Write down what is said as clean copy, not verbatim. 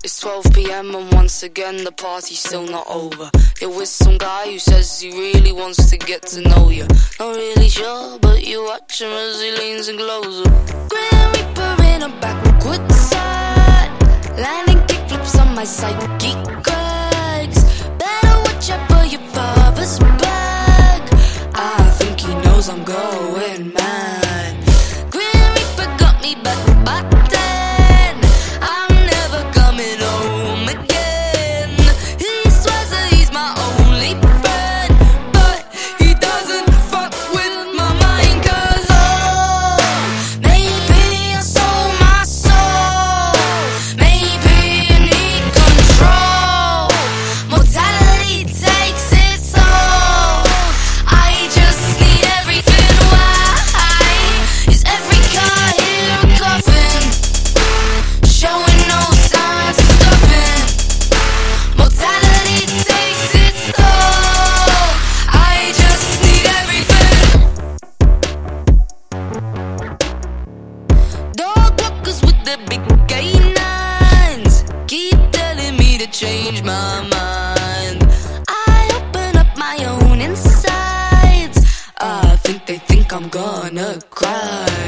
It's 12 PM and once again the party's still not over. You're with some guy who says he really wants to get to know you. Not really sure, but you watch him as he leans and glows up. Grim Reaper in a backward side, landing kickflips on my psychic cracks. Better watch out for your father's back. I think he knows I'm going mad. Grim Reaper got me back by 10. I'm never coming home again. He swears that he's my only friend, but he doesn't fuck with my mind. Cause oh, maybe I sold my soul. Maybe you need control. Mortality takes its toll. I just need everything. Why is every car here a coffin? Showing no signs of stopping. Mortality takes its toll. I just need everything. Dog walkers with the big canines keep telling me to change my mind. I open up my own insides. I think they think I'm gonna cry.